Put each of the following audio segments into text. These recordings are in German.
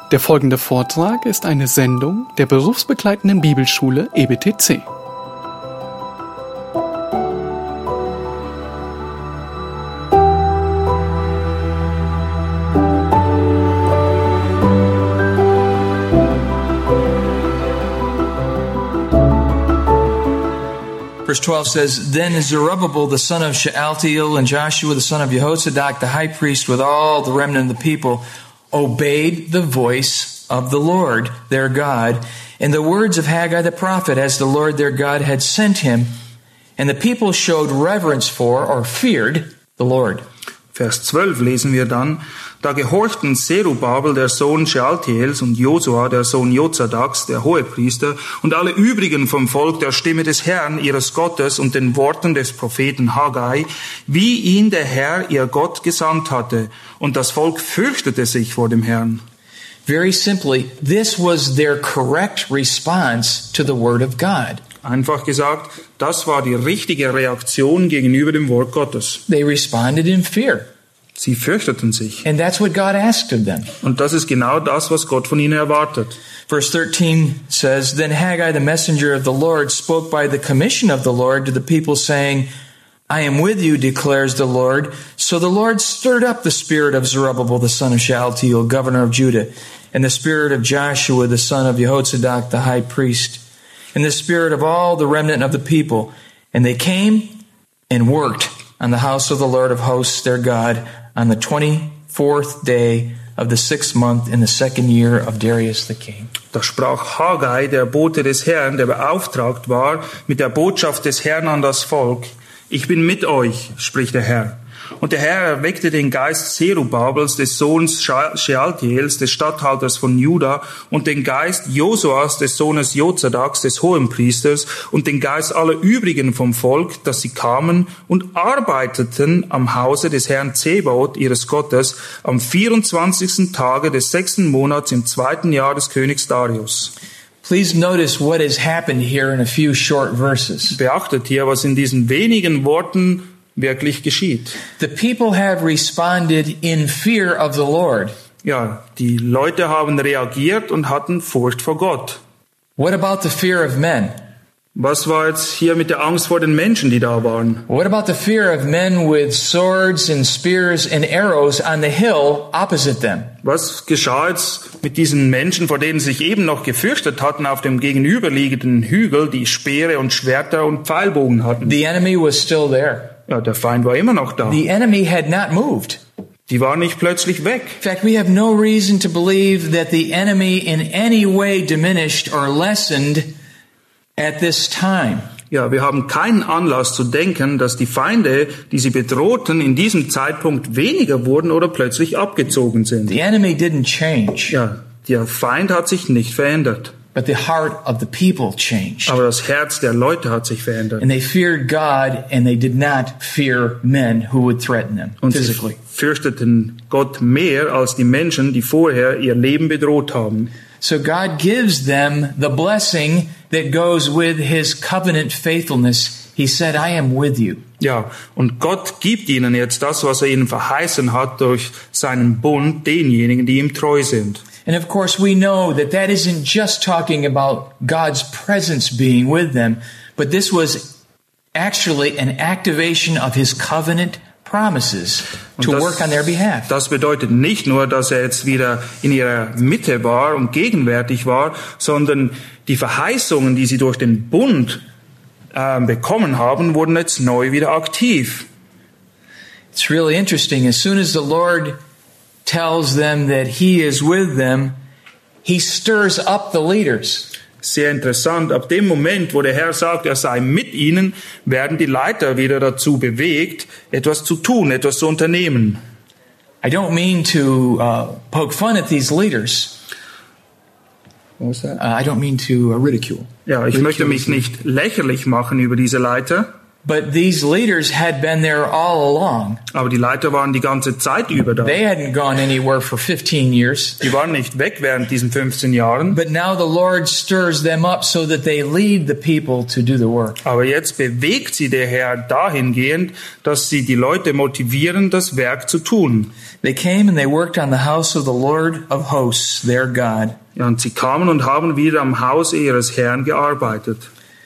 Der folgende Vortrag ist eine Sendung der berufsbegleitenden Bibelschule EBTC. Verse 12 says, Then Zerubbabel the son of Shealtiel and Joshua the son of Jehozadak the high priest with all the remnant of the people obeyed the voice of the Lord their God and the words of Haggai the prophet as the Lord their God had sent him. And the people showed reverence for or feared the Lord. Vers 12 lesen wir dann, da gehorchten Zerubabel, der Sohn Shealtiels, und Josua, der Sohn Jozadaks, der Hohepriester, und alle übrigen vom Volk der Stimme des Herrn, ihres Gottes, und den Worten des Propheten Haggai, wie ihn der Herr, ihr Gott, gesandt hatte. Und das Volk fürchtete sich vor dem Herrn. Very simply, this was their correct response to the word of God. Einfach gesagt, das war die richtige Reaktion gegenüber dem Wort Gottes. They responded in fear. Sie fürchteten sich. And that's what God asked of them. Und das ist genau das, was Gott von ihnen erwartet. Verse 13 says, Then Haggai, the messenger of the Lord, spoke by the commission of the Lord to the people, saying, I am with you, declares the Lord. So the Lord stirred up the spirit of Zerubbabel, the son of Shealtiel, governor of Judah, and the spirit of Joshua, the son of Jehozadak, the high priest, and the spirit of all the remnant of the people. And they came and worked on the house of the Lord of hosts, their God, on the 24th day of the 6th month in the 2nd year of Darius the king. Da sprach Haggai, der Bote des Herrn, der beauftragt war mit der Botschaft des Herrn an das Volk. Ich bin mit euch, spricht der Herr. Und der Herr erweckte den Geist Zerubabels, des Sohns Shealtiels, des Statthalters von Juda, und den Geist Josuas, des Sohnes Jozadaks, des Hohenpriesters, und den Geist aller übrigen vom Volk, dass sie kamen und arbeiteten am Hause des Herrn Zebaoth, ihres Gottes, am 24. Tage des 6. Monats im 2. Jahr des Königs Darius. Please notice what has happened here in a few short verses. Beachtet hier, was in diesen wenigen Worten wirklich geschieht. The people have responded in fear of the Lord. Ja, die Leute haben reagiert und hatten Furcht vor Gott. What about the fear of men? Was war jetzt hier mit der Angst vor den Menschen, die da waren? What about the fear of men with swords and spears and arrows on the hill opposite them? Was geschah jetzt mit diesen Menschen, vor denen sich eben noch gefürchtet hatten, auf dem gegenüberliegenden Hügel, die Speere und Schwerter und Pfeilbogen hatten? The enemy was still there. Ja, der Feind war immer noch da. The enemy had not moved. Die waren nicht plötzlich weg. In fact, we have no reason to believe that the enemy in any way diminished or lessened at this time. Ja, wir haben keinen Anlass zu denken, dass die Feinde, die sie bedrohten, in diesem Zeitpunkt weniger wurden oder plötzlich abgezogen sind. The enemy didn't change. Ja, der Feind hat sich nicht verändert. But the heart of the people changed. Aber das Herz der Leute hat sich verändert. And they feared God and they did not fear men who would threaten them physically. Sie fürchteten Gott mehr als die Menschen, die vorher ihr Leben bedroht haben. So God gives them the blessing that goes with his covenant faithfulness. He said, I am with you. Ja, und Gott gibt ihnen jetzt das, was er ihnen verheißen hat durch seinen Bund denjenigen, die ihm treu sind. And of course, we know that that isn't just talking about God's presence being with them, but this was actually an activation of his covenant promises to work on their behalf. Das bedeutet nicht nur, dass er jetzt wieder in ihrer Mitte war und gegenwärtig war, sondern die Verheißungen, die sie durch den Bund bekommen haben, wurden jetzt neu wieder aktiv. It's really interesting. As soon as the Lord tells them that he is with them, he stirs up the leaders. Sehr interessant. Ab dem Moment, wo der Herr sagt, er sei mit ihnen, werden die Leiter wieder dazu bewegt, etwas zu tun, etwas zu unternehmen. I don't mean to poke fun at these leaders. What was that? I don't mean to ridicule. Ja, ich möchte mich nicht lächerlich machen über diese Leiter. But these leaders had been there all along. Aber die Leiter waren die ganze Zeit über da. They hadn't gone anywhere for 15 years. Die waren nicht weg während diesen 15 Jahren. But now the Lord stirs them up so that they lead the people to do the work. Aber jetzt bewegt sie der Herr dahingehend, dass sie die Leute motivieren, das Werk zu tun. They came and they worked on the house of the Lord of hosts, their God. Ja, und sie kamen und haben wieder am Haus ihres Herrn gearbeitet.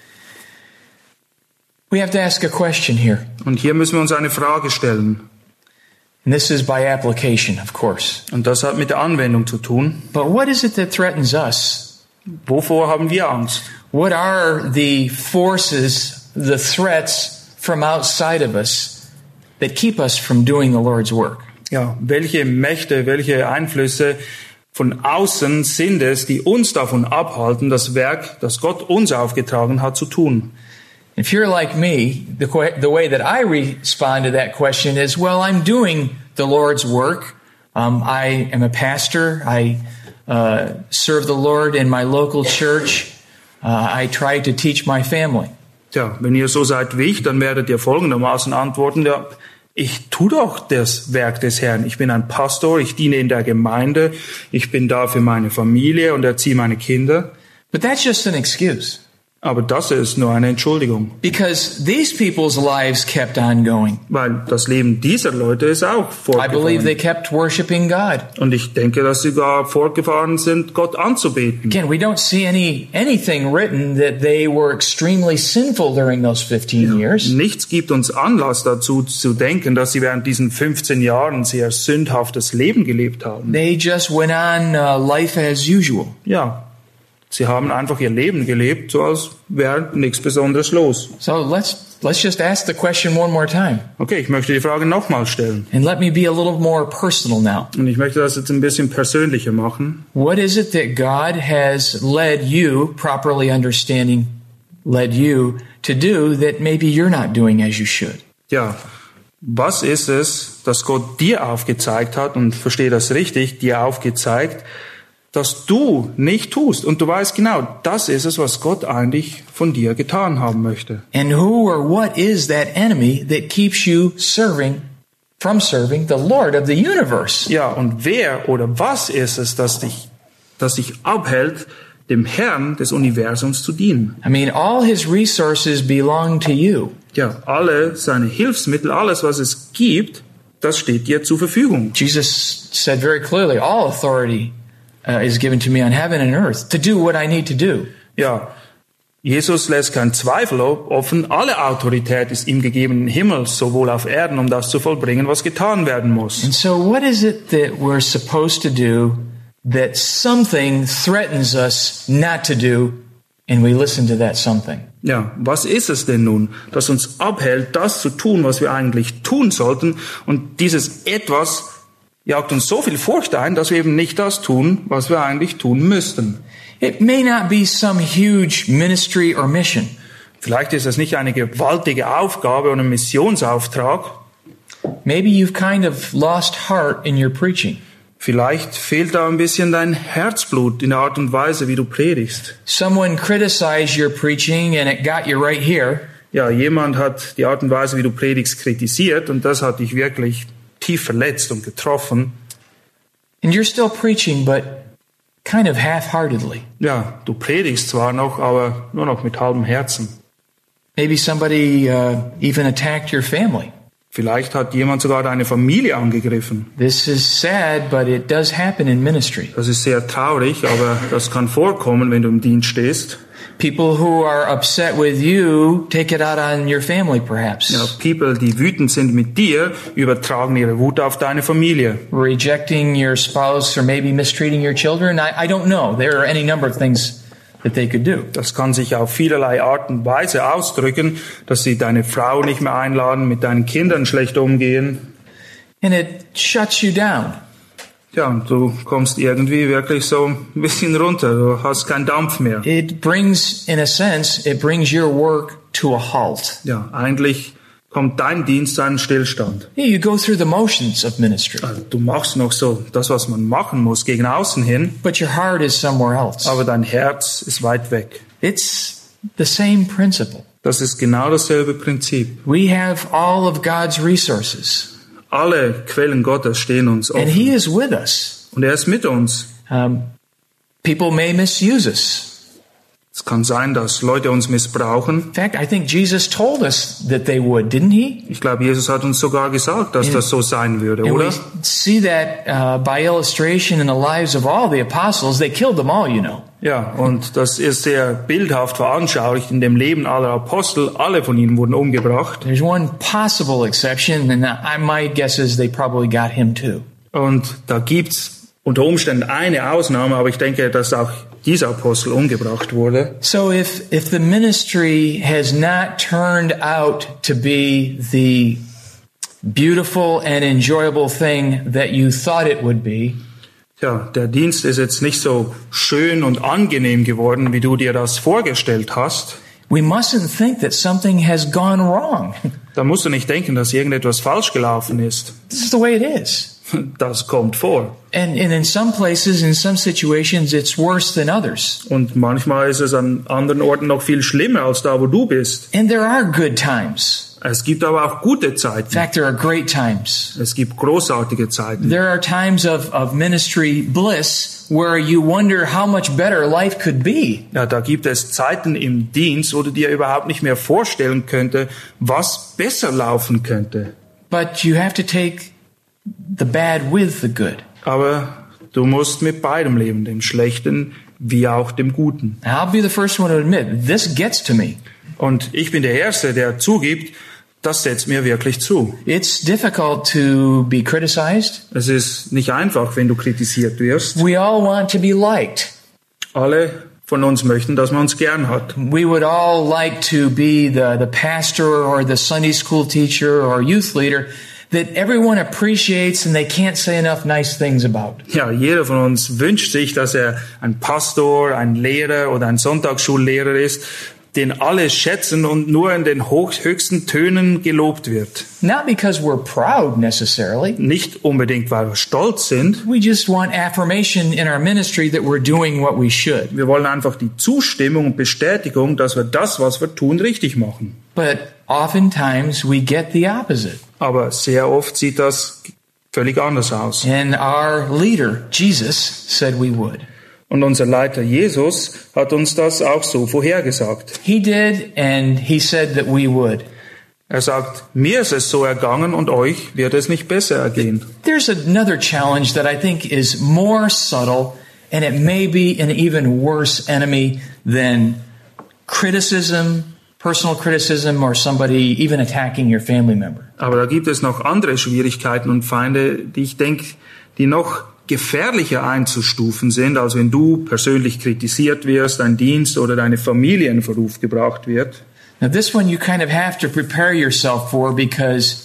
We have to ask a question here. Und hier müssen wir uns eine Frage stellen. And this is by application, of course. Und das hat mit der Anwendung zu tun. But what is it that threatens us? Wovor haben wir Angst? What are the forces, the threats from outside of us that keep us from doing the Lord's work? Ja, welche Mächte, welche Einflüsse von außen sind es, die uns davon abhalten, das Werk, das Gott uns aufgetragen hat, zu tun? If you're like me, the way that I respond to that question is, well, I'm doing the Lord's work. I am a pastor. I serve the Lord in my local church. I try to teach my family. Tja, wenn ihr so seid wie ich, dann werdet ihr folgendermaßen antworten, ja, ich tue doch das Werk des Herrn. Ich bin ein Pastor, ich diene in der Gemeinde, ich bin da für meine Familie und erziehe meine Kinder. But that's just an excuse. Aber das ist nur eine Entschuldigung. Because these people's lives kept on going. Weil das Leben dieser Leute ist auch I believe they fortgefahren. kept worshiping God. Und ich denke, dass sie gar fortgefahren sind, Gott anzubeten. Again, we don't see anything written that they were extremely sinful during those 15 years. Nichts gibt uns Anlass dazu zu denken, dass sie während diesen 15 Jahren sehr sündhaftes Leben gelebt haben. They just went on life as usual. Ja, sie haben einfach ihr Leben gelebt, so als wäre nichts Besonderes los. So let's just ask the question one more time. Okay, ich möchte die Frage nochmal stellen. And let me be a little more personal now. Und ich möchte das jetzt ein bisschen persönlicher machen. What is it that God has led you, properly understanding, led you to do that maybe you're not doing as you should? Ja, was ist es, das Gott dir aufgezeigt hat, und verstehe das richtig, dir aufgezeigt, dass du nicht tust. Und du weißt genau, das ist es, was Gott eigentlich von dir getan haben möchte. And who or what is that enemy that keeps you from serving the Lord of the universe? Ja, und wer oder was ist es, das dich abhält, dem Herrn des Universums zu dienen? I mean, all his resources belong to you. Ja, alle seine Hilfsmittel, alles, was es gibt, das steht dir zur Verfügung. Jesus said very clearly, all authority is given to me on heaven and earth to do what I need to do. Ja, Jesus lässt keinen Zweifel offen. Alle Autorität ist ihm gegeben im Himmel, sowohl auf Erden, um das zu vollbringen, was getan werden muss. And so what is it that we're supposed to do that something threatens us not to do, and we listen to that something? Ja, was ist es denn nun, das uns abhält, das zu tun, was wir eigentlich tun sollten? Und dieses Etwas jagt uns so viel Furcht ein, dass wir eben nicht das tun, was wir eigentlich tun müssten. It may not be some huge ministry or mission. Vielleicht ist es nicht eine gewaltige Aufgabe oder ein Missionsauftrag. Maybe you've kind of lost heart in your preaching. Vielleicht fehlt da ein bisschen dein Herzblut in der Art und Weise, wie du predigst. Someone criticized your preaching and it got you right here. Ja, jemand hat die Art und Weise, wie du predigst, kritisiert, und das hat dich wirklich tief verletzt und getroffen. And you're still preaching, but kind of half-heartedly. Ja, du predigst zwar noch, aber nur noch mit halbem Herzen. Maybe somebody even attacked your family. Vielleicht hat jemand sogar deine Familie angegriffen. This is sad, but it does happen in ministry. Das ist sehr traurig, aber das kann vorkommen, wenn du im Dienst stehst. People who are upset with you take it out on your family, perhaps. Ja, People, die wütend sind mit dir, übertragen ihre Wut auf deine Familie. Rejecting your spouse or maybe mistreating your children. I don't know. There are any number of things that they could do. Das kann sich auf vielerlei Art und Weise ausdrücken, dass sie deine Frau nicht mehr einladen, mit deinen Kindern schlecht umgehen. And it shuts you down. Ja, und du kommst irgendwie wirklich so ein bisschen runter. Du hast keinen Dampf mehr. It brings, in a sense, it brings your work to a halt. Ja, eigentlich kommt dein Dienst zu einem Stillstand. Yeah, you go through the motions of ministry, Also, du machst noch so das, was man machen muss, gegen außen hin, but your heart is somewhere else. aber dein Herz ist weit weg. It's the same principle. Das ist genau dasselbe Prinzip. We have all of God's resources, Alle Quellen Gottes stehen uns and He offen. is with us. Und er ist mit uns. People may misuse us. Es kann sein, dass Leute uns missbrauchen. In fact, I think Jesus told us that they would, didn't He? Ich glaube, Jesus hat uns sogar gesagt, dass das so sein würde, And oder? we see that by illustration in the lives of all the apostles. They killed them all, you know. Ja, und das ist sehr bildhaft veranschaulicht in dem Leben aller Apostel. Alle von ihnen wurden umgebracht. There's one possible exception, and my guess is they probably got him too. Und da gibt's unter Umständen eine Ausnahme, aber ich denke, dass auch dieser Apostel umgebracht wurde. So if the ministry has not turned out to be the beautiful and enjoyable thing that you thought it would be, Ja, der Dienst ist jetzt nicht so schön und angenehm geworden, wie du dir das vorgestellt hast. we mustn't think that something has gone wrong. Da musst du nicht denken, dass irgendetwas falsch gelaufen ist. This is the way it is. Das kommt vor. And in some places, in some situations, it's worse than others. Und manchmal ist es an anderen Orten noch viel schlimmer als da, wo du bist. And there are good times. Es gibt aber auch gute In Zeiten. fact, there are great times. Es gibt großartige Zeiten. There are times of ministry bliss where you wonder how much better life could be. Ja, da gibt es Zeiten im Dienst, wo du dir überhaupt nicht mehr vorstellen könntest, was besser laufen könnte. But you have to take the bad with the good. Aber du musst mit beidem leben, dem Schlechten wie auch dem Guten. And I'll be the first one to admit, this gets to me. Und ich bin der Erste, der zugibt, das setzt mir wirklich zu. It's difficult to be criticized. Es ist nicht einfach, wenn du kritisiert wirst. We all want to be liked. Alle von uns möchten, dass man uns gern hat. We would all like to be the pastor or the Sunday school teacher or youth leader that everyone appreciates and they can't say enough nice things about. Ja, jeder von uns wünscht sich, dass er ein Pastor, ein Lehrer oder ein Sonntagsschullehrer ist, den alle schätzen und nur in den höchsten Tönen gelobt wird. Not because we're proud necessarily. Nicht unbedingt, weil wir stolz sind. We just want affirmation in our ministry that we're doing what we should. Wir wollen einfach die Zustimmung und Bestätigung, dass wir das, was wir tun, richtig machen. But oftentimes we get the opposite. Aber sehr oft sieht das völlig anders aus. And our leader, Jesus, said we would. Und unser Leiter Jesus hat uns das auch so vorhergesagt. He did, and he said that we would. Er sagt, mir ist es so ergangen und euch wird es nicht besser ergehen. There's another challenge that I think is more subtle, and it may be an even worse enemy than criticism, personal criticism, or somebody even attacking your family member. Aber da gibt es noch andere Schwierigkeiten und Feinde, die ich denke, die noch gefährlicher einzustufen sind, als wenn du persönlich kritisiert wirst, dein Dienst oder deine Familie in Verruf gebracht wird. Now this one you kind of have to prepare yourself for because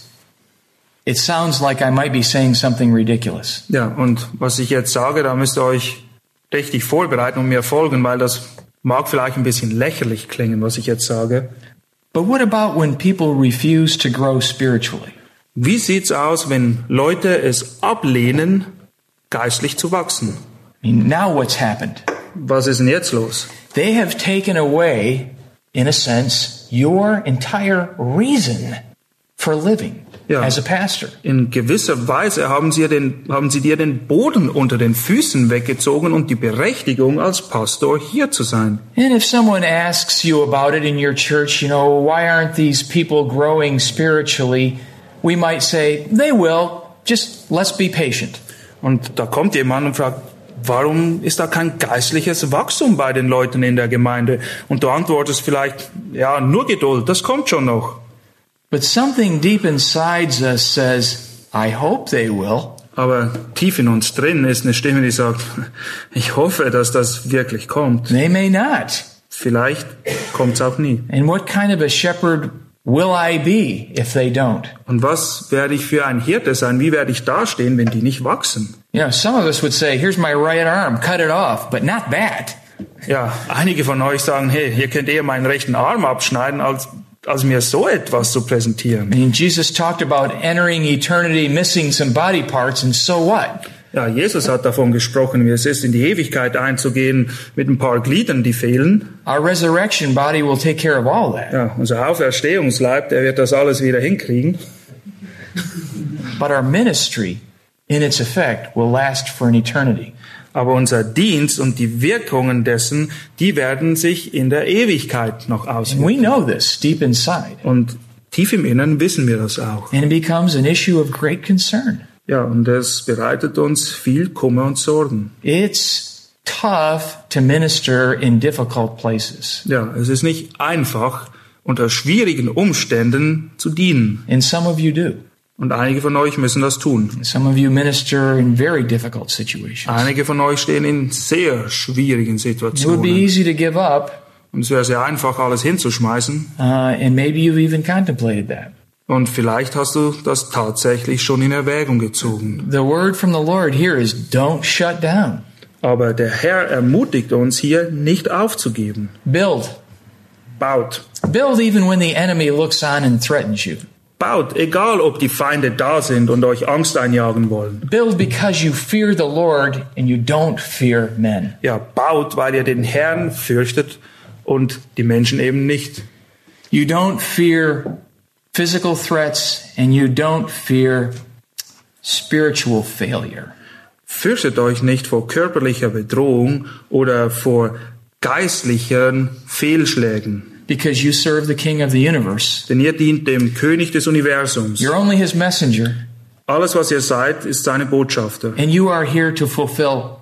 it sounds like I might be saying something ridiculous. Ja, und was ich jetzt sage, da müsst ihr euch richtig vorbereiten und mir folgen, weil das mag vielleicht ein bisschen lächerlich klingen, was ich jetzt sage. But what about when people refuse to grow spiritually? Wie sieht's aus, wenn Leute es ablehnen, geistlich zu wachsen? I mean, now what's happened? Was ist denn jetzt los? They have taken away, in a sense, your entire reason for living Ja. as a pastor. In gewisser Weise haben sie dir den Boden unter den Füßen weggezogen und die Berechtigung, als Pastor hier zu sein. And if someone asks you about it in your church, you know, why aren't these people growing spiritually? We might say, they will, just let's be patient. Und da kommt jemand und fragt, warum ist da kein geistliches Wachstum bei den Leuten in der Gemeinde? Und du antwortest vielleicht, ja, nur Geduld, das kommt schon noch. But something deep inside us says, I hope they will. Aber tief in uns drin ist eine Stimme, die sagt, ich hoffe, dass das wirklich kommt. They may not. Vielleicht kommt's auch nie. And what kind of a shepherd will I be if they don't? Und was werde ich für ein Hirte sein? Wie werde ich dastehen, wenn die nicht wachsen? You know, some of us would say, here's my right arm, cut it off, but not that. Ja, einige von euch sagen, hey, ihr könnt eher meinen rechten Arm abschneiden, als mir so etwas zu präsentieren. I mean, Jesus talked about entering eternity, missing some body parts, and so what? Ja, Jesus hat davon gesprochen, wie es ist, in die Ewigkeit einzugehen mit ein paar Gliedern, die fehlen. Our resurrection body will take care of all that. Ja, unser Auferstehungsleib, der wird das alles wieder hinkriegen. But our ministry, in its effect, will last for an eternity. Aber unser Dienst und die Wirkungen dessen, die werden sich in der Ewigkeit noch And auswirken. we know this deep inside. Und tief im Innern wissen wir das auch. And it becomes an issue of great concern. Ja, und es bereitet uns viel Kummer und Sorgen. It's tough to minister in difficult places. Ja, es ist nicht einfach, unter schwierigen Umständen zu dienen. And some of you do. Und einige von euch müssen das tun. Some of you minister in very difficult situations. Einige von euch stehen in sehr schwierigen It would be Situationen. easy to give up, Und es wäre sehr einfach, alles hinzuschmeißen. and maybe you've even contemplated that. Und vielleicht hast du das tatsächlich schon in Erwägung gezogen. The word from the Lord here is don't shut down. Aber der Herr ermutigt uns hier, nicht aufzugeben. Build. Baut. Build even when the enemy looks on and threatens you. Baut, egal ob die Feinde da sind und euch Angst einjagen wollen. Build because you fear the Lord and you don't fear men. Ja, baut, weil ihr den Herrn fürchtet und die Menschen eben nicht. You don't fear physical threats and you don't fear spiritual failure. Fürchtet euch nicht vor körperlicher Bedrohung oder vor geistlichen Fehlschlägen. Because you serve the King of the universe. Denn ihr dient dem König des Universums. You're only his messenger. Alles, was ihr seid, ist seine Botschafter. And you are here to fulfill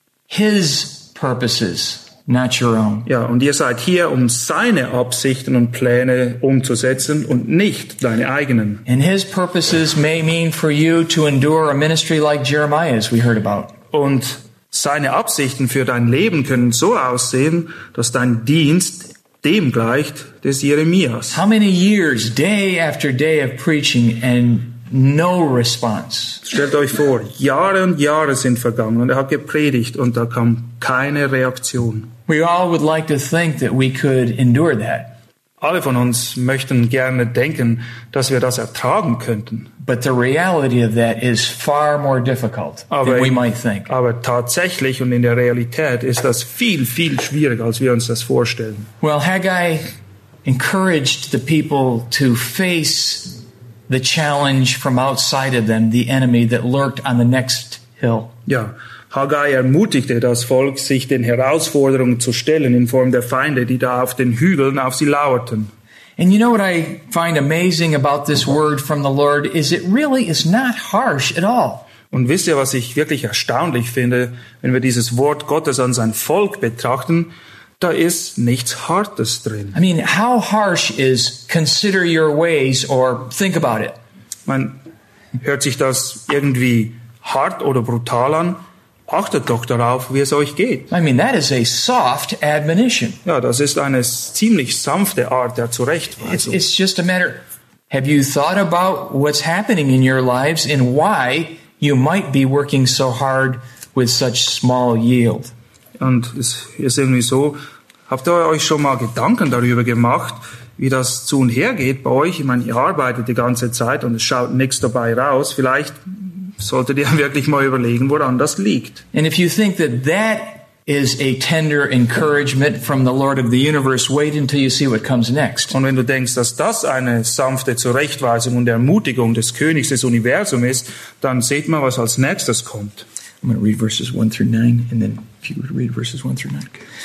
his purposes, not your own. Ja, und ihr seid hier, um seine Absichten und Pläne umzusetzen und nicht deine eigenen. And his purposes may mean for you to endure a ministry like Jeremiah's we heard about. Und seine Absichten für dein Leben können so aussehen, dass dein Dienst dem gleicht des Jeremias. How many years, day after day of preaching and no response? Stellt euch vor, Jahre und Jahre sind vergangen und er hat gepredigt und da kam keine Reaktion. We all would like to think that we could endure that. Alle von uns möchten gerne denken, dass wir das ertragen könnten. But the reality of that is far more difficult than we might think. Aber tatsächlich und in der Realität ist das viel, viel schwieriger, als wir uns das vorstellen. Well, Haggai encouraged the people to face the challenge from outside of them, the enemy that lurked on the next hill. Ja, Haggai ermutigte das Volk, sich den Herausforderungen zu stellen in Form der Feinde, die da auf den Hügeln auf sie lauerten. And you know what I find amazing about this word from the Lord is it really is not harsh at all. Und wisst ihr, was ich wirklich erstaunlich finde, wenn wir dieses Wort Gottes an sein Volk betrachten? Da ist nichts Hartes drin. I mean, how harsh is consider your ways or think about it? Man hört sich das irgendwie hart oder brutal an? Achtet doch darauf, wie es euch geht. I mean, that is a soft admonition. Ja, das ist eine ziemlich sanfte Art der Zurechtweisung. It's just a matter, have you thought about what's happening in your lives and why you might be working so hard with such small yield? Und es ist irgendwie so, habt ihr euch schon mal Gedanken darüber gemacht, wie das zu und her geht bei euch? Ich meine, ihr arbeitet die ganze Zeit und es schaut nichts dabei raus. Vielleicht solltet ihr wirklich mal überlegen, woran das liegt. And if you think that that is a tender encouragement from the Lord of the universe, wait until you see what comes next. Und wenn du denkst, dass das eine sanfte Zurechtweisung und Ermutigung des Königs des Universums ist, dann seht mal, was als nächstes kommt. I'm going to read verses 1 through 9, and then if you would read verses 1 through 9.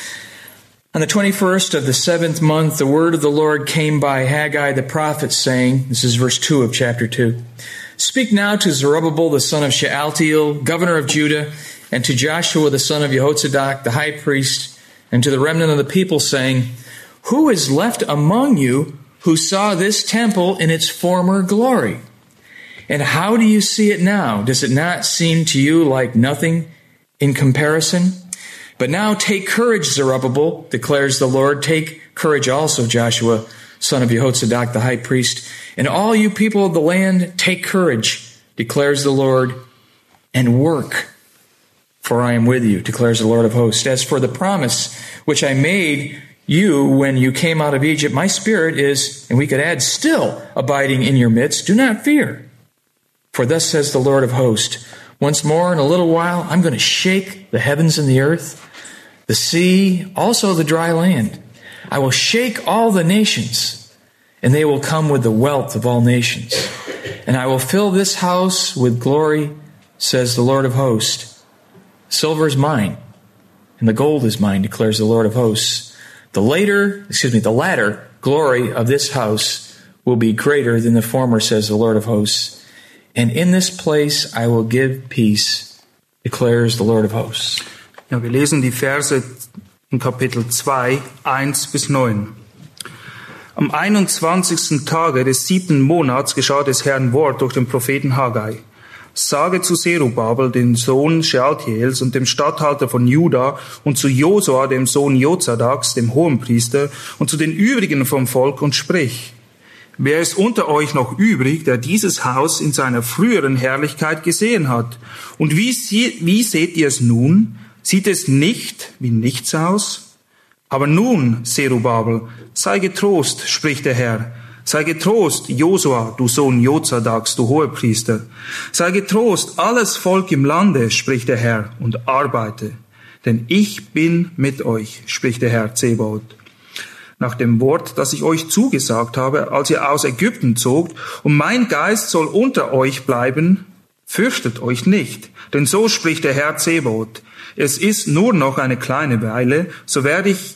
On the 21st of the 7th month, the word of the Lord came by Haggai the prophet, saying, this is verse 2 of chapter 2, Speak now to Zerubbabel the son of Shealtiel, governor of Judah, and to Joshua the son of Jehozadak, the high priest, and to the remnant of the people, saying, Who is left among you who saw this temple in its former glory? And how do you see it now? Does it not seem to you like nothing in comparison? But now take courage, Zerubbabel, declares the Lord. Take courage also, Joshua, son of Jehozadak, the high priest. And all you people of the land, take courage, declares the Lord, and work, for I am with you, declares the Lord of hosts. As for the promise which I made you when you came out of Egypt, my spirit is, and we could add, still abiding in your midst. Do not fear. For thus says the Lord of hosts, Once more, in a little while, I'm going to shake the heavens and the earth, the sea, also the dry land. I will shake all the nations, and they will come with the wealth of all nations. And I will fill this house with glory, says the Lord of hosts. Silver is mine, and the gold is mine, declares the Lord of hosts. The latter glory of this house will be greater than the former, says the Lord of hosts. And in this place I will give peace, declares the Lord of hosts. Ja, wir lesen die Verse in Kapitel 2, 1 bis 9. Am 21. Tage des 7. Monats geschah des Herrn Wort durch den Propheten Haggai. Sage zu Zerubabel, dem Sohn Shealtiels und dem Statthalter von Juda, und zu Josua, dem Sohn Jozadaks, dem Hohenpriester, und zu den übrigen vom Volk, und sprich: Wer ist unter euch noch übrig, der dieses Haus in seiner früheren Herrlichkeit gesehen hat? Und wie seht ihr es nun? Sieht es nicht wie nichts aus? Aber nun, Zerubabel, sei getrost, spricht der Herr. Sei getrost, Josua, du Sohn Jozadaks, du Hohepriester. Sei getrost, alles Volk im Lande, spricht der Herr, und arbeite. Denn ich bin mit euch, spricht der Herr Zebaoth. Nach dem Wort, das ich euch zugesagt habe, als ihr aus Ägypten zogt, und mein Geist soll unter euch bleiben, fürchtet euch nicht, denn so spricht der Herr Zebaoth. Es ist nur noch eine kleine Weile, so werde ich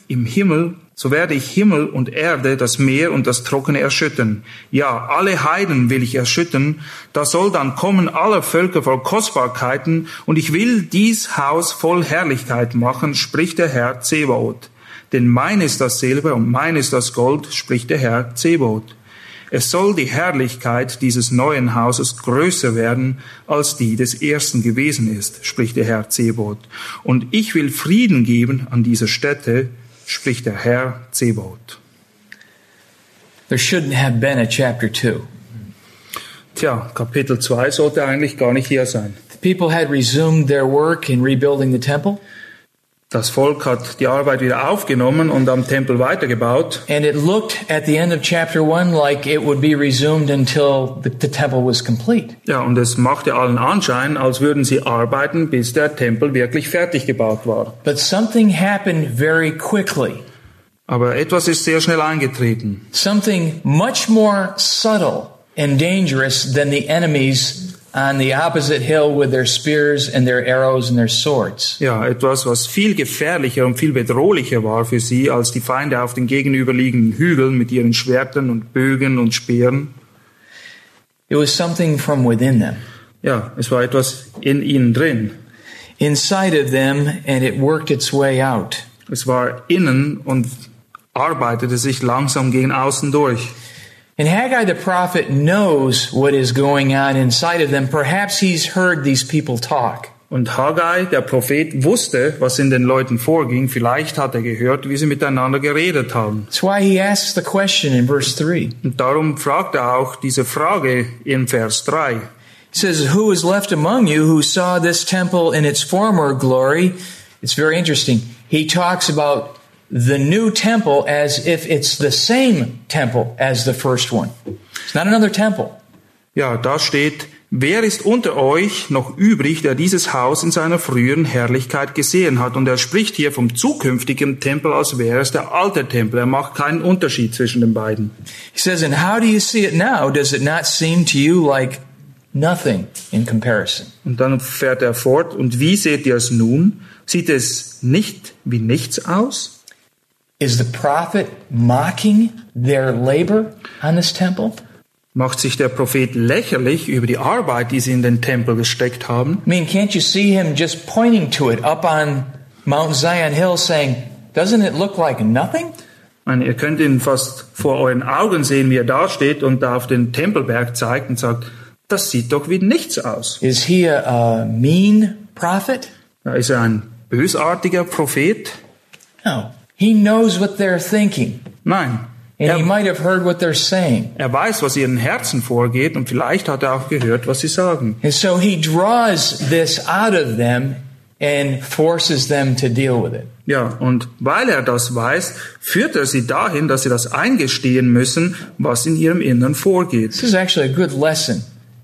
Himmel und Erde, das Meer und das Trockene erschüttern. Ja, alle Heiden will ich erschüttern. Da soll dann kommen aller Völker voll Kostbarkeiten, und ich will dies Haus voll Herrlichkeit machen, spricht der Herr Zebaoth. Denn mein ist das Silber und mein ist das Gold, spricht der Herr Zebaoth. Es soll die Herrlichkeit dieses neuen Hauses größer werden, als die des ersten gewesen ist, spricht der Herr Zebaoth. Und ich will Frieden geben an dieser Stätte, spricht der Herr Zebaoth. There shouldn't have been a chapter 2. Tja, Kapitel 2 sollte eigentlich gar nicht hier sein. The people had resumed their work in rebuilding the temple. Das Volk hat die Arbeit wieder aufgenommen und am Tempel weitergebaut. And it looked at the end of chapter 1 like it would be resumed until the temple was complete. Ja, und es machte allen Anschein, als würden sie arbeiten, bis der Tempel wirklich fertig gebaut war. But something happened very quickly. Aber etwas ist sehr schnell eingetreten. Something much more subtle and dangerous than the enemies on the opposite hill with their spears and their arrows and their swords. Ja, etwas, was viel gefährlicher und viel bedrohlicher war für sie als die Feinde auf den gegenüberliegenden Hügeln mit ihren Schwertern und Bögen und Speeren. It was something from within them. Ja, es war etwas in ihnen drin. Inside of them, and it worked its way out. Es war innen und arbeitete sich langsam gegen außen durch. And Haggai the prophet knows what is going on inside of them. Perhaps he's heard these people talk. Und Haggai, der Prophet, wusste, was in den Leuten vorging. Vielleicht hat er gehört, wie sie miteinander geredet haben. That's why he asks the question in verse 3. Und darum fragt er auch diese Frage in Vers 3. He says, "Who is left among you who saw this temple in its former glory?" It's very interesting. He talks about the new temple as if it's the same temple as the first one. It's not another temple. Ja, da steht: Wer ist unter euch noch übrig, der dieses Haus in seiner früheren Herrlichkeit gesehen hat? Und er spricht hier vom zukünftigen Tempel, als wäre es der alte Tempel. Er macht keinen Unterschied zwischen den beiden. He says, "And how do you see it now? Does it not seem to you like nothing in comparison?" Und dann fährt er fort: Und wie seht ihr es nun? Sieht es nicht wie nichts aus? Is the prophet mocking their labor on this temple? Macht sich der Prophet lächerlich über die Arbeit, die sie in den Tempel gesteckt haben? I mean, can't you see him just pointing to it up on Mount Zion Hill saying, "Doesn't it look like nothing?" Ich meine, ihr könnt ihn fast vor euren Augen sehen, wie er da steht und da auf den Tempelberg zeigt und sagt: Das sieht doch wie nichts aus. Is he a mean prophet? Ja, ist er ein bösartiger Prophet? No. He knows what they're thinking. Nein. And he might have heard what they're saying. Er weiß, was in ihren Herzen vorgeht, und vielleicht hat er auch gehört, was sie sagen. And so he draws this out of them and forces them to deal with it. Ja, und weil er das weiß, führt er sie dahin, dass sie das eingestehen müssen, was in ihrem Innern vorgeht. This is actually a good lesson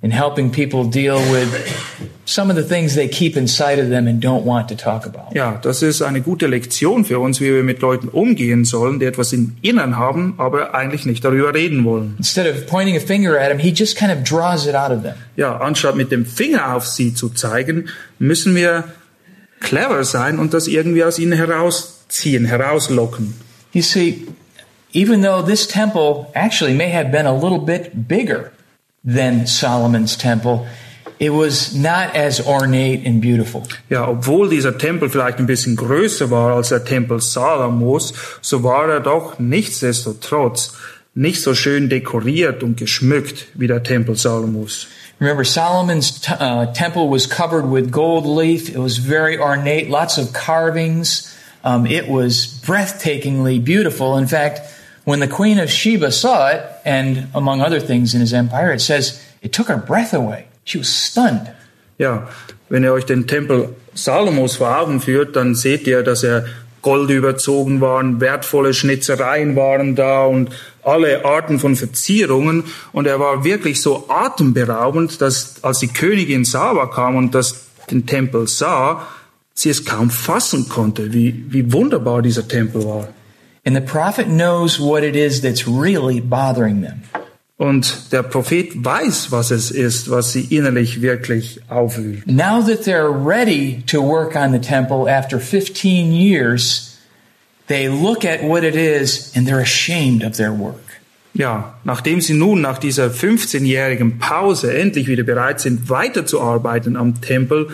in helping people deal with some of the things they keep inside of them and don't want to talk about. Ja, das ist eine gute Lektion für uns, wie wir mit Leuten umgehen sollen, die etwas im Innern haben, aber eigentlich nicht darüber reden wollen. Instead of pointing a finger at them, he just kind of draws it out of them. Ja, anstatt mit dem Finger auf sie zu zeigen, müssen wir clever sein und das irgendwie aus ihnen herausziehen, herauslocken. You see, even though this temple actually may have been a little bit bigger than Solomon's temple, it was not as ornate and beautiful. Ja, obwohl dieser Tempel vielleicht ein bisschen größer war als der Tempel Salomos, so war er doch nichtsdestotrotz nicht so schön dekoriert und geschmückt wie der Tempel Salomos. Remember, Solomon's temple was covered with gold leaf. It was very ornate, lots of carvings. It was breathtakingly beautiful. In fact, when the Queen of Sheba saw it, and among other things in his empire, it says it took her breath away. She was stunned. Ja, wenn ihr euch den Tempel Salomos vor Augen führt, dann seht ihr, dass er Gold überzogen war, wertvolle Schnitzereien waren da und alle Arten von Verzierungen. Und er war wirklich so atemberaubend, dass als die Königin Saba kam und den Tempel sah, sie es kaum fassen konnte, wie wunderbar dieser Tempel war. And the prophet knows what it is that's really bothering them. Und der Prophet weiß, was es ist, was sie innerlich wirklich aufwühlt. Now that they're ready to work on the temple after 15 years, they look at what it is and they're ashamed of their work. Ja, nachdem sie nun nach dieser 15-jährigen Pause endlich wieder bereit sind, weiterzuarbeiten am Tempel,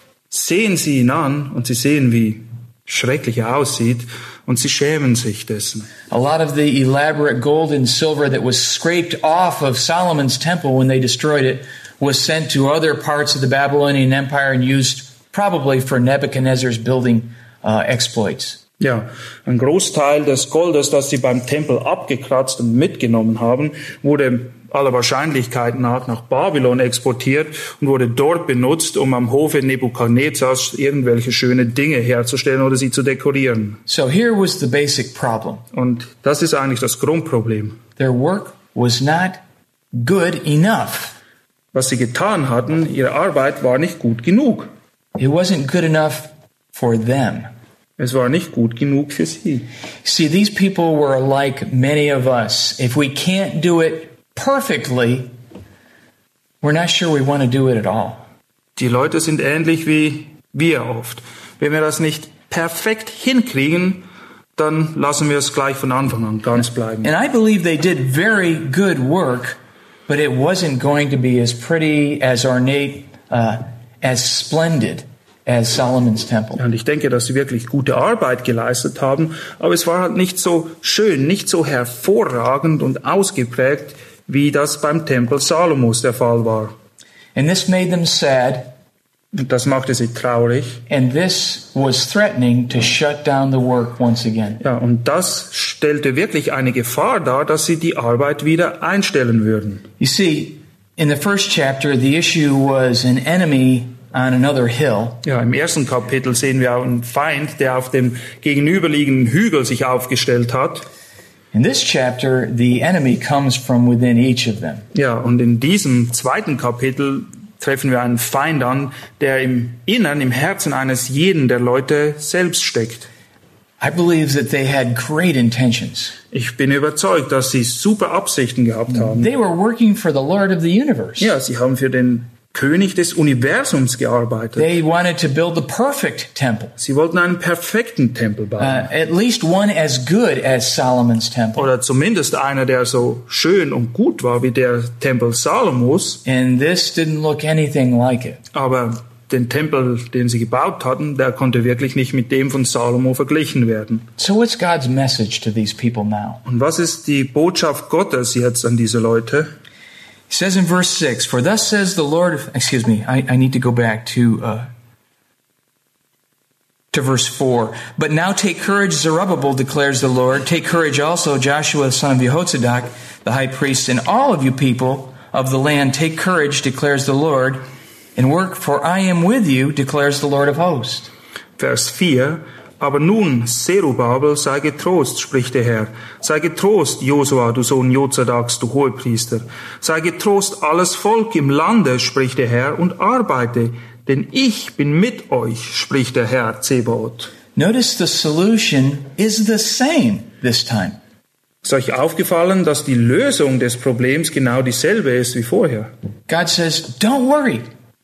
sehen sie ihn an und sie sehen, wie schrecklich er aussieht und sie schämen sich dessen. A lot of the elaborate gold and silver that was scraped off of Solomon's temple when they destroyed it was sent to other parts of the Babylonian Empire and used probably for Nebuchadnezzar's building exploits. Ja, ein Großteil des Goldes, das sie beim Tempel abgekratzt und mitgenommen haben, wurde aller Wahrscheinlichkeit nach Babylon exportiert und wurde dort benutzt, um am Hofe Nebukadnezars irgendwelche schöne Dinge herzustellen oder sie zu dekorieren. So here was the basic problem. Und das ist eigentlich das Grundproblem. Their work was not good enough. Was sie getan hatten, ihre Arbeit war nicht gut genug. It wasn't good enough for them. Es war nicht gut genug für sie. See, these people were like many of us. If we can't do it perfectly, we're not sure we want to do it at all. Die Leute sind ähnlich wie wir oft. Wenn wir das nicht perfekt hinkriegen, dann lassen wir es gleich von Anfang an ganz bleiben. And I believe they did very good work, but it wasn't going to be as pretty, as ornate, as splendid as Solomon's temple. Und ich denke, dass sie wirklich gute Arbeit geleistet haben, aber es war halt nicht so schön, nicht so hervorragend und ausgeprägt, wie das beim Tempel Salomos der Fall war. And this made them sad. Und das machte sie traurig. And this was threatening to shut down the work once again. Ja, und das stellte wirklich eine Gefahr dar, dass sie die Arbeit wieder einstellen würden. You see, in the first chapter, the issue was an enemy on another hill. Ja, im ersten Kapitel sehen wir einen Feind, der auf dem gegenüberliegenden Hügel sich aufgestellt hat. In this chapter, the enemy comes from within each of them. Ja, und in diesem zweiten Kapitel treffen wir einen Feind an, der im Innern, im Herzen eines jeden der Leute selbst steckt. I believe that they had great intentions. Ich bin überzeugt, dass sie super Absichten gehabt haben. They were working for the Lord of the universe. Ja, sie haben für den König des Universums gearbeitet. They wanted to build the perfect temple. Sie wollten einen perfekten Tempel bauen. At least one as good as Solomon's temple. Oder zumindest einer, der so schön und gut war wie der Tempel Salomos. And this didn't look anything like it. Aber den Tempel, den sie gebaut hatten, der konnte wirklich nicht mit dem von Salomo verglichen werden. So what's God's message to these people now? Und was ist die Botschaft Gottes jetzt an diese Leute? He says in verse 6, for thus says the Lord, I need to go back to verse 4. But now take courage, Zerubbabel, declares the Lord. Take courage also, Joshua, son of Jehozadak, the high priest, and all of you people of the land. Take courage, declares the Lord, and work, for I am with you, declares the Lord of hosts. Vers 4. Aber nun, Zerubabel, sei getrost, spricht der Herr. Sei getrost, Josua, du Sohn Jozadaks, du Hohepriester. Sei getrost, alles Volk im Lande, spricht der Herr, und arbeite, denn ich bin mit euch, spricht der Herr Zebaoth. Notice the solution is the same this time. Ist euch aufgefallen, dass die Lösung des Problems genau dieselbe ist wie vorher? God says, don't worry,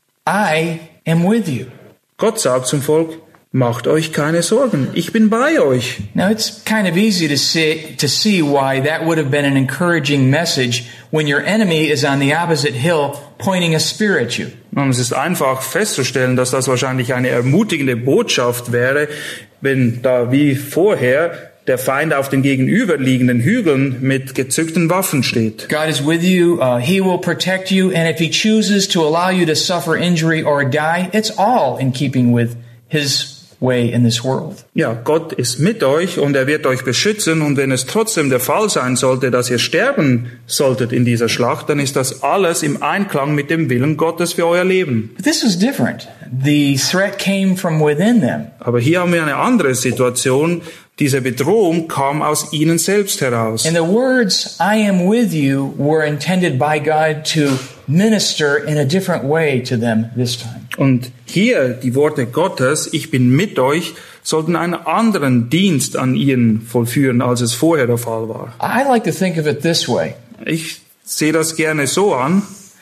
I am with you. Gott sagt zum Volk, macht euch keine Sorgen, ich bin bei euch. Now, it's kind of easy to see why that would have been an encouraging message when your enemy is on the opposite hill pointing a spear at you. Und es ist einfach festzustellen, dass das wahrscheinlich eine ermutigende Botschaft wäre, wenn da wie vorher der Feind auf den gegenüberliegenden Hügeln mit gezückten Waffen steht. God is with you, He will protect you, and if He chooses to allow you to suffer injury or die, it's all in keeping with His way in this world. Ja, Gott ist mit euch und er wird euch beschützen, und wenn es trotzdem der Fall sein sollte, dass ihr sterben solltet in dieser Schlacht, dann ist das alles im Einklang mit dem Willen Gottes für euer Leben. But this is different. The threat came from within them. Aber hier haben wir eine andere Situation. Diese Bedrohung kam aus ihnen selbst heraus. And the words, I am with you, were intended by God to minister in a different way to them this time. Und hier die Worte Gottes, ich bin mit euch, sollten einen anderen Dienst an ihnen vollführen, als es vorher der Fall war. I like to think of it this way. Ich sehe das gerne so an.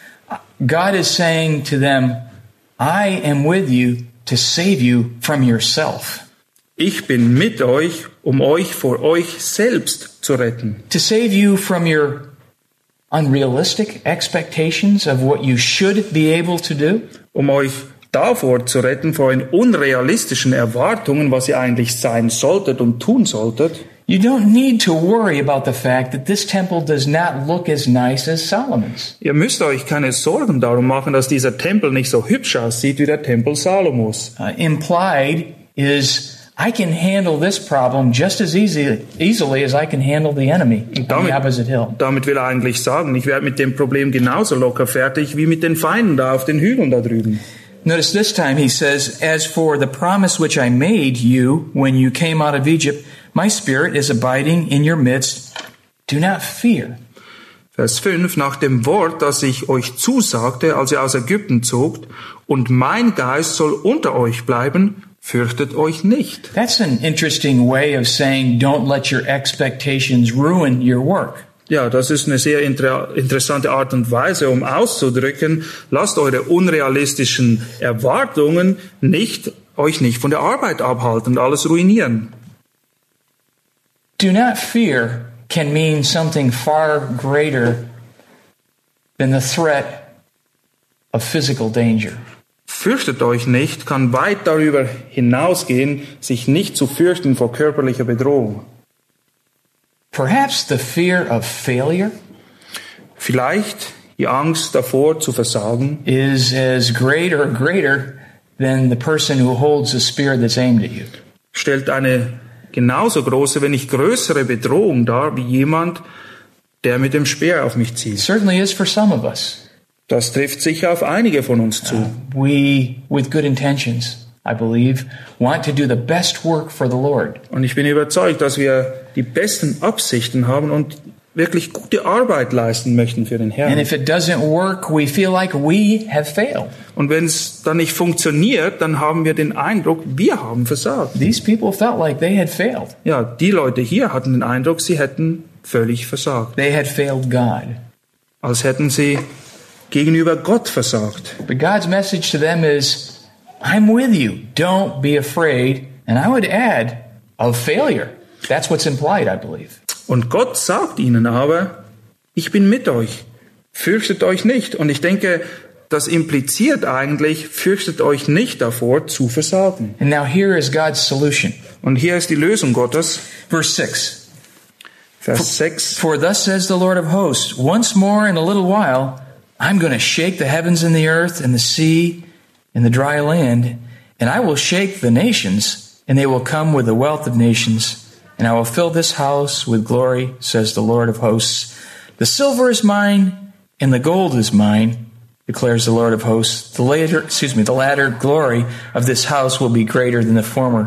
God is saying to them, I am with you to save you from yourself. Ich bin mit euch, um euch vor euch selbst zu retten. To save you from your unrealistic expectations of what you should be able to do. Um euch davor zu retten, vor euren unrealistischen Erwartungen, was ihr eigentlich sein solltet und tun solltet. You don't need to worry about the fact that this temple does not look as nice as Solomon's. Ihr müsst euch keine Sorgen darum machen, dass dieser Tempel nicht so hübsch aussieht wie der Tempel Salomos. Implied is I can handle this problem just as easily as I can handle the enemy on the opposite hill. Damit will er eigentlich sagen, ich werde mit dem Problem genauso locker fertig wie mit den Feinden da auf den Hügeln da drüben. Notice this time he says, as for the promise which I made you when you came out of Egypt, my spirit is abiding in your midst. Do not fear. Vers 5, nach dem Wort, das ich euch zusagte, als ihr aus Ägypten zogt, und mein Geist soll unter euch bleiben, fürchtet euch nicht. That's an interesting way of saying don't let your expectations ruin your work. Ja, das ist eine sehr interessante Art und Weise, um auszudrücken, lasst eure unrealistischen Erwartungen euch nicht von der Arbeit abhalten und alles ruinieren. Do not fear can mean something far greater than the threat of physical danger. Fürchtet euch nicht kann weit darüber hinausgehen, sich nicht zu fürchten vor körperlicher Bedrohung. Perhaps the fear of failure Vielleicht die Angst davor zu versagen is as great or greater than the person who holds a spear that's aimed at you. stellt eine genauso große, wenn nicht größere Bedrohung dar, wie jemand, der mit dem Speer auf mich It zieht. certainly is for some of us. Das trifft sicher auf einige von uns zu. We, with good intentions, I believe, want to do the best work for the Lord. Und ich bin überzeugt, dass wir die besten Absichten haben und wirklich gute Arbeit leisten möchten für den And Herrn. if it doesn't work, we feel like we have failed. Und wenn es dann nicht funktioniert, dann haben wir den Eindruck, wir haben versagt. These people felt like they had failed. Ja, die Leute hier hatten den Eindruck, sie hätten völlig versagt. They had failed God. Als hätten sie gegenüber Gott versagt. But God's message to them is, I'm with you. Don't be afraid. And I would add, of failure. That's what's implied, I believe. Und Gott sagt ihnen aber, ich bin mit euch. Fürchtet euch nicht. Und ich denke, das impliziert eigentlich, fürchtet euch nicht davor, zu versagen. And now here is God's solution. Und hier ist die Lösung Gottes. Verse 6. Vers 6. For thus says the Lord of hosts, once more in a little while, I'm going to shake the heavens and the earth and the sea and the dry land, and I will shake the nations, and they will come with the wealth of nations, and I will fill this house with glory, says the Lord of hosts. The silver is mine, and the gold is mine, declares the Lord of hosts. The latter glory of this house will be greater than the former,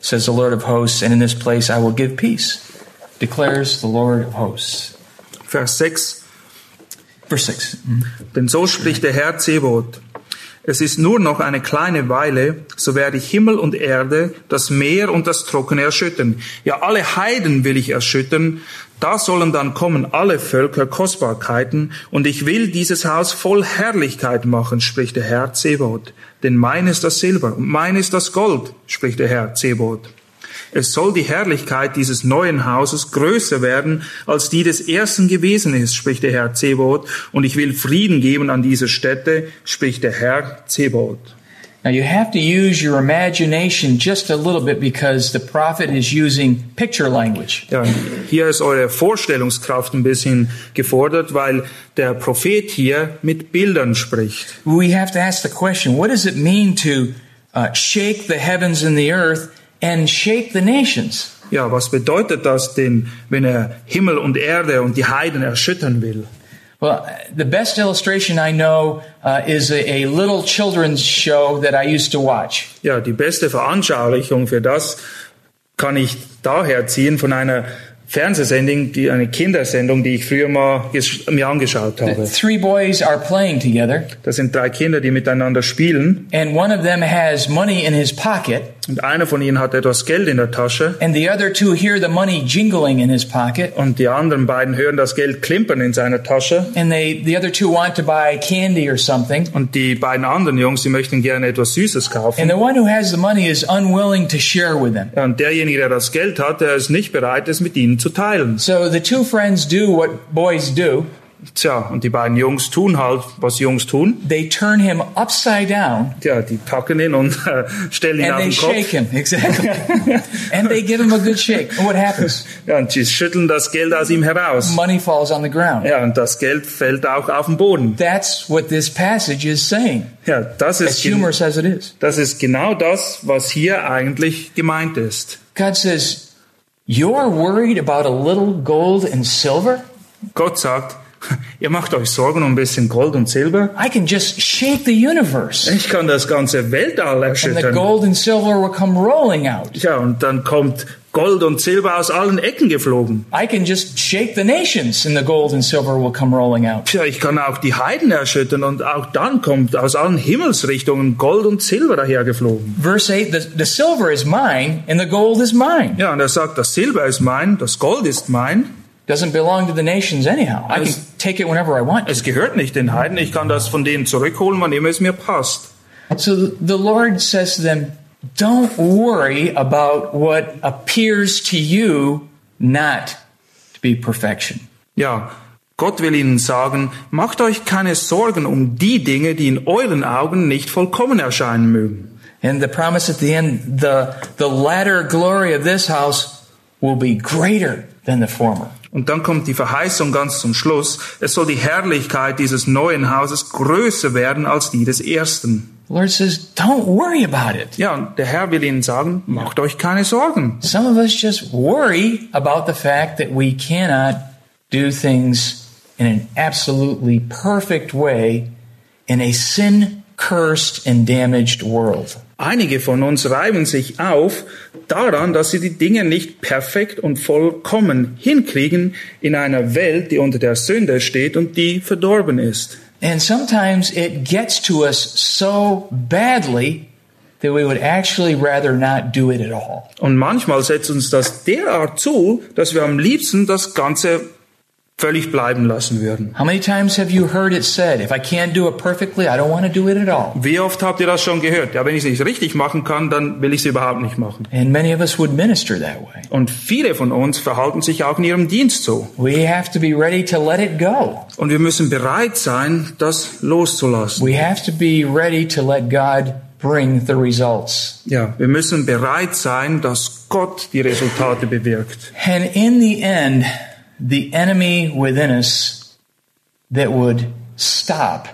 says the Lord of hosts, and in this place I will give peace, declares the Lord of hosts. Vers 6. Verse 6. Denn so spricht der Herr Zebaoth. Es ist nur noch eine kleine Weile, so werde ich Himmel und Erde, das Meer und das Trockene erschüttern. Ja, alle Heiden will ich erschüttern. Da sollen dann kommen alle Völker Kostbarkeiten, und ich will dieses Haus voll Herrlichkeit machen, spricht der Herr Zebaoth. Denn mein ist das Silber und mein ist das Gold, spricht der Herr Zebaoth. Es soll die Herrlichkeit dieses neuen Hauses größer werden, als die des ersten gewesen ist, spricht der Herr Zebaoth. Und ich will Frieden geben an dieser Stätte, spricht der Herr Zebaoth. Now you have to use your imagination just a little bit because the prophet is using picture language. Ja, hier ist eure Vorstellungskraft ein bisschen gefordert, weil der Prophet hier mit Bildern spricht. We have to ask the question, what does it mean to shake the heavens and the earth and shake the nations? Ja, was bedeutet das denn, wenn er Himmel und Erde und die Heiden erschüttern will? Well, the best illustration I know is a little children's show that I used to watch. Ja, die beste Veranschaulichung für das kann ich daher ziehen von einer Fernsehsendung, eine Kindersendung, die ich früher mal mir angeschaut habe. Three boys are playing together. Das sind 3 Kinder, die miteinander spielen. And one of them has money in his pocket. Und einer von ihnen hat etwas Geld in der Tasche. And the other two hear the money jingling in his pocket. Und die anderen beiden hören das Geld klimpern in seiner Tasche. And the other two want to buy candy or something. Und die beiden anderen Jungs, die möchten gerne etwas Süßes kaufen. And the one who has the money is unwilling to share with them. Ja, und derjenige, der das Geld hat, der ist nicht bereit, es mit ihnen zu teilen. So the two friends do what boys do. Tja, und die beiden Jungs tun halt, was Jungs tun. They turn him upside down. Ja, die packen ihn und stellen ihn and auf they den Kopf. shake him, exactly. And they give him a good shake. And what happens? Ja, und sie schütteln das Geld aus ihm heraus. Money falls on the ground. Ja, und das Geld fällt auch auf den Boden. That's what this passage is saying. Ja, das As humorous as it is. Das ist genau das, was hier eigentlich gemeint ist. God says, you're worried about a little gold and silver? Gott sagt, ihr macht euch Sorgen um ein bisschen Gold und Silber. I can just shake the universe. Ich kann das ganze Weltall And the erschüttern. gold and silver will come rolling out. Ja, und dann kommt Gold und Silber aus allen Ecken geflogen. I can just shake the nations and the gold and silver will come rolling out. Tja, ich kann auch die Heiden erschüttern und auch dann kommt aus allen Himmelsrichtungen Gold und Silber dahergeflogen. Verse 8, the silver is mine and the gold is mine. Ja, und er sagt, das Silber ist mein, das Gold ist mein. Doesn't belong to the nations anyhow. I can take it whenever I want. Es gehört nicht den Heiden, ich kann das von denen zurückholen, wann immer es mir passt. So the Lord says to them, don't worry about what appears to you not to be perfection. Ja, Gott will ihnen sagen, macht euch keine Sorgen um die Dinge, die in euren Augen nicht vollkommen erscheinen mögen. And the promise at the end, the latter glory of this house will be greater than the former. Und dann kommt die Verheißung ganz zum Schluss. Es soll die Herrlichkeit dieses neuen Hauses größer werden als die des ersten. The Lord says, don't worry about it. Ja, und der Herr will ihnen sagen, macht euch keine Sorgen. Some of us just worry about the fact that we cannot do things in an absolutely perfect way in a sin-cursed and damaged world. Einige von uns reiben sich auf daran, dass sie die Dinge nicht perfekt und vollkommen hinkriegen in einer Welt, die unter der Sünde steht und die verdorben ist. And sometimes it gets to us so badly that we would actually rather not do it at all. Und manchmal setzt uns das derart zu, dass wir am liebsten das Ganze völlig bleiben lassen würden. How many times have you heard it said, if I can't do it perfectly, I don't want to do it at all? Wie oft habt ihr das schon gehört? Ja, wenn ich es nicht richtig machen kann, dann will ich es überhaupt nicht machen. And many of us would minister that way. Und viele von uns verhalten sich auch in ihrem Dienst so. We have to be ready to let it go. Und wir müssen bereit sein, das loszulassen. We have to be ready to let God bring the results. Ja, wir müssen bereit sein, dass Gott die Resultate bewirkt. And in the end, the enemy within us that would stop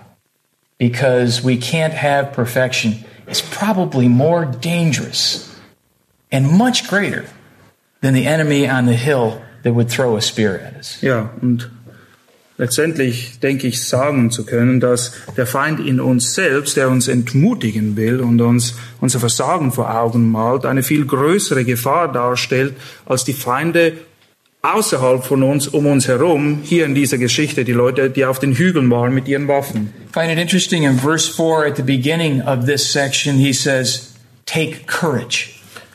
because we can't have perfection is probably more dangerous and much greater than the enemy on the hill that would throw a spear at us. Ja, und Letztendlich denke ich sagen zu können, dass der Feind in uns selbst, der uns entmutigen will und uns unser Versagen vor Augen malt, eine viel größere Gefahr darstellt als die Feinde außerhalb von uns, um uns herum, hier in dieser Geschichte, die Leute, die auf den Hügeln waren mit ihren Waffen. I find it interesting in verse 4 at the beginning of this section, he says, take courage.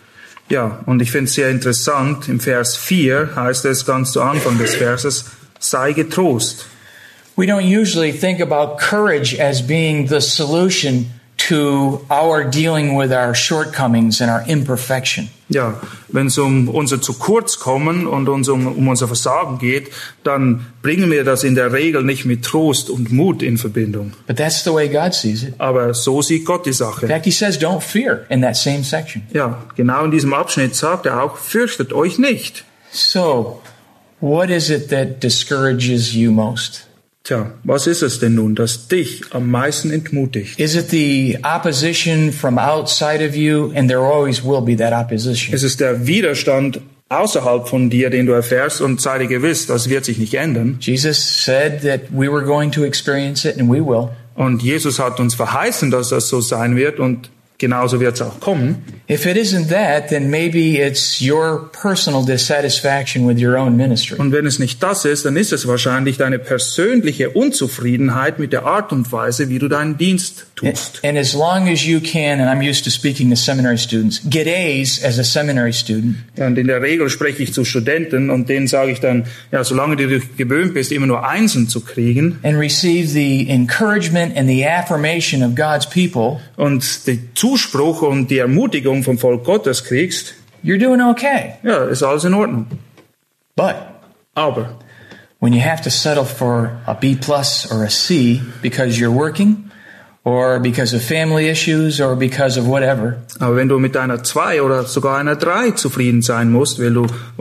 Ja, und ich finde es sehr interessant, im Vers 4 heißt es ganz zu Anfang des Verses, sei getrost. We don't usually think about courage as being the solution to our dealing with our shortcomings and our imperfection. Ja, wenn es um unser zu kurz kommen und uns um unser Versagen geht, dann bringen wir das in der Regel nicht mit Trost und Mut in Verbindung. But that's the way God sees it. Aber so sieht Gott die In Sache. fact, he says, don't fear in that same section. Ja, genau in diesem Abschnitt sagt er auch, fürchtet euch nicht. So, what is it that discourages you most? Tja, was ist es denn nun, das dich am meisten entmutigt? Is it the opposition from outside of you? And there always will be that opposition. Es ist der Widerstand außerhalb von dir, den du erfährst, und sei dir gewiss, das wird sich nicht ändern. Jesus said that we were going to experience it, and we will. Und Jesus hat uns verheißen, dass das so sein wird, und genauso wird es auch kommen. If it isn't that, then maybe it's your personal dissatisfaction with your own ministry. Und wenn es nicht das ist, dann ist es wahrscheinlich deine persönliche Unzufriedenheit mit der Art und Weise, wie du deinen Dienst tust. And as long as you can, and I'm used to speaking to seminary students, get A's as a seminary student, Ja, und in der Regel spreche ich zu Studenten und denen sage ich dann, ja, solange du gewöhnt bist, immer nur Einsen zu kriegen and receive the encouragement and the affirmation of God's people, und den Zuspruch und die Ermutigung vom Volk Gottes kriegst, you're doing okay. ja, ist alles in Ordnung. But Aber when you have to settle for a B plus or a C because you're working, or because of family issues, or because of whatever, Aber wenn du mit einer 2 oder sogar einer 3 zufrieden sein musst, weil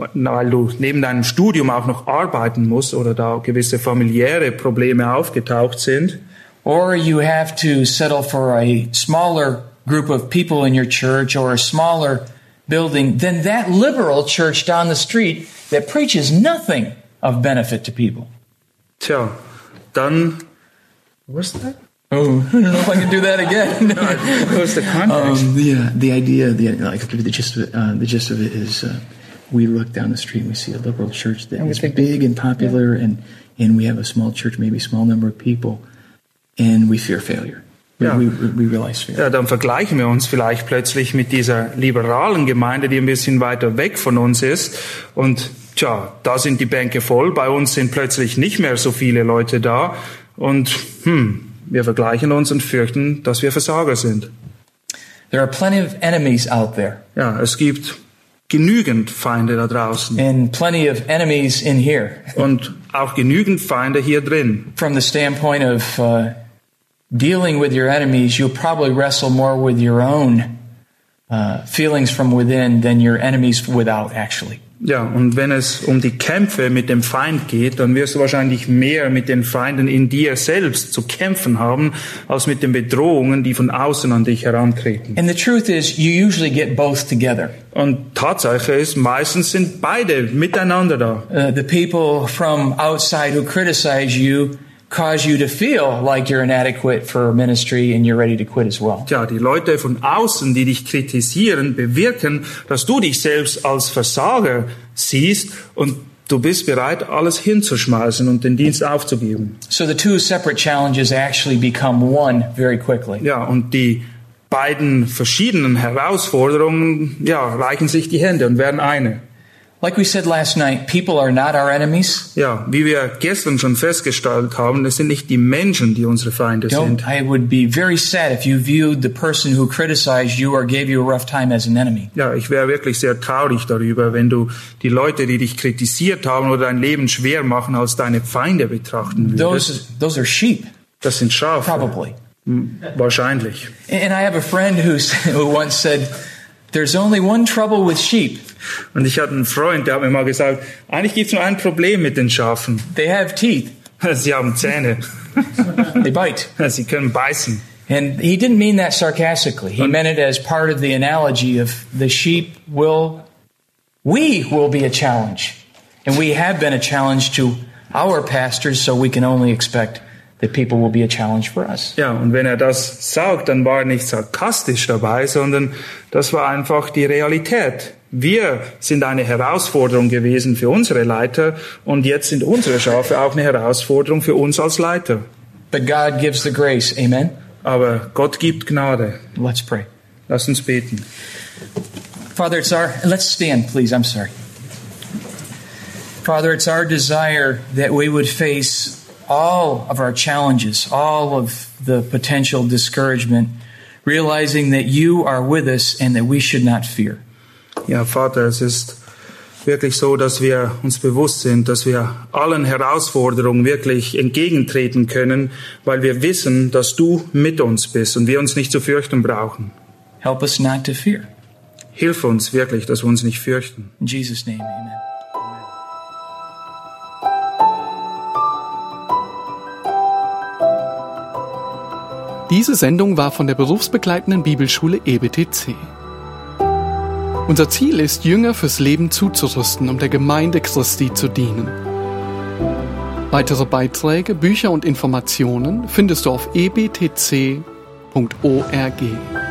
du neben deinem Studium auch noch arbeiten musst oder da gewisse familiäre Probleme aufgetaucht sind, or you have to settle for a smaller group of people in your church or a smaller building, then that liberal church down the street that preaches nothing of benefit to people. tja, dann, what's that? Oh, I don't know if I can do that again. What's the context? The idea, like the gist of it is, we look down the street and we see a liberal church that is big and popular, and we have a small church, maybe a small number of people, and we fear failure. Ja. We realize fear. Ja, dann vergleichen wir uns vielleicht plötzlich mit dieser liberalen Gemeinde, die ein bisschen weiter weg von uns ist. Und tja, da sind die Bänke voll. Bei uns sind plötzlich nicht mehr so viele Leute da. Und wir vergleichen uns und fürchten, dass wir Versager sind. There are plenty of enemies out there, Ja, es gibt genügend Feinde da draußen. and plenty of enemies in here. Und auch genügend Feinde hier drin. From the standpoint of dealing with your enemies, you'll probably wrestle more with your own feelings from within than your enemies without, actually. Ja, und wenn es um die Kämpfe mit dem Feind geht, dann wirst du wahrscheinlich mehr mit den Feinden in dir selbst zu kämpfen haben, als mit den Bedrohungen, die von außen an dich herantreten. And the truth is, you usually get both together. Und Tatsache ist, meistens sind beide miteinander da. The people from outside who criticize you cause you to feel like you're inadequate for ministry and you're ready to quit as well. Tja, die Leute von außen, die dich kritisieren, bewirken, dass du dich selbst als Versager siehst und du bist bereit, alles hinzuschmeißen und den Dienst aufzugeben. So the two separate challenges actually become one very quickly. Ja, und die beiden verschiedenen Herausforderungen, ja, reichen sich die Hände und werden eine. Like we said last night, people are not our enemies. Ja, wie wir gestern schon festgestellt haben, es sind nicht die Menschen, die unsere Feinde sind. I would be very sad if you viewed the person who criticized you or gave you a rough time as an enemy. Ja, ich wäre wirklich sehr traurig darüber, wenn du die Leute, die dich kritisiert haben oder dein Leben schwer machen, als deine Feinde betrachten würdest. Those are sheep, Das sind Schafe. probably. Wahrscheinlich. And I have a friend who once said, "There's only one trouble with sheep. Und ich hatte einen Freund, der hat mir mal gesagt, eigentlich gibt es nur ein Problem mit den Schafen. They have teeth. Sie haben Zähne. They bite." Sie können beißen. And he didn't mean that sarcastically. He meant it as part of the analogy of the sheep we will be a challenge. And we have been a challenge to our pastors, so we can only expect that people will be a challenge for us. Ja, und wenn er das sagt, dann war er nicht sarkastisch dabei, sondern das war einfach die Realität. Wir sind eine Herausforderung gewesen für unsere Leiter und jetzt sind unsere Schafe auch eine Herausforderung für uns als Leiter. But God gives the grace. Amen? Aber Gott gibt Gnade. Let's pray. Lass uns beten. Father, let's stand, please. I'm sorry. Father, it's our desire that we would face all of our challenges, all of the potential discouragement, realizing that you are with us and that we should not fear. Ja, Vater, es ist wirklich so, dass wir uns bewusst sind, dass wir allen Herausforderungen wirklich entgegentreten können, weil wir wissen, dass du mit uns bist und wir uns nicht zu fürchten brauchen. Help us not to fear. Hilf uns wirklich, dass wir uns nicht fürchten. In Jesus' name, amen. Diese Sendung war von der berufsbegleitenden Bibelschule EBTC. Unser Ziel ist, Jünger fürs Leben zuzurüsten, um der Gemeinde Christi zu dienen. Weitere Beiträge, Bücher und Informationen findest du auf ebtc.org.